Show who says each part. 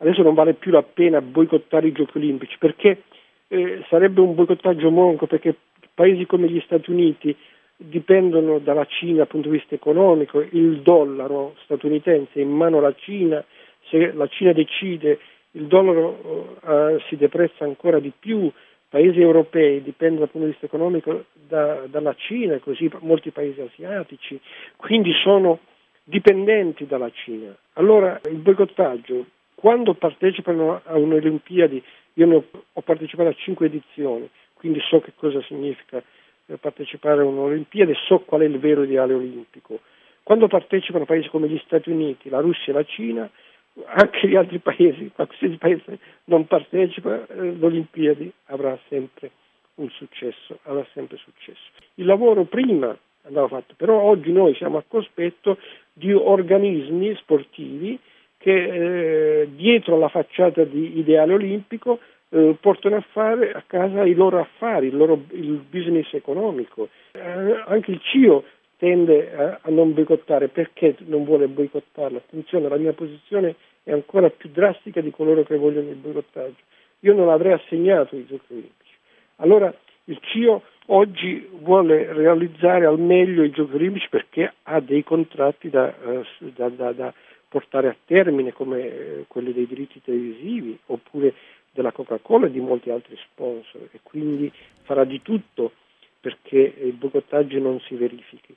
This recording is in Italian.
Speaker 1: adesso non vale più la pena boicottare i Giochi Olimpici, perché sarebbe un boicottaggio monco, perché paesi come gli Stati Uniti dipendono dalla Cina dal punto di vista economico, il dollaro statunitense è in mano alla Cina, se la Cina decide il dollaro si deprezza ancora di più, paesi europei dipendono dal punto di vista economico dalla Cina, così molti paesi asiatici, quindi sono dipendenti dalla Cina. Allora il boicottaggio, quando partecipano a un'Olimpiadi, io ho partecipato a 5 edizioni, quindi so che cosa significa partecipare a un'Olimpiade, so qual è il vero ideale olimpico. Quando partecipano paesi come gli Stati Uniti, la Russia e la Cina, anche gli altri paesi, qualsiasi paese non partecipa, l'Olimpiadi avrà sempre un successo, avrà sempre successo. Il lavoro prima andava fatto, però oggi noi siamo a cospetto di organismi sportivi che dietro la facciata di ideale olimpico portano a fare a casa i loro affari, il business economico. Anche il CIO tende a non boicottare. Perché non vuole boicottarlo? Attenzione, la mia posizione è ancora più drastica di coloro che vogliono il boicottaggio. Io non avrei assegnato i Giochi Olimpici. Allora il CIO oggi vuole realizzare al meglio i Giochi Olimpici perché ha dei contratti da portare a termine, come quelli dei diritti televisivi oppure della Coca-Cola e di molti altri sponsor, e quindi farà di tutto perché il boicottaggio non si verifichi.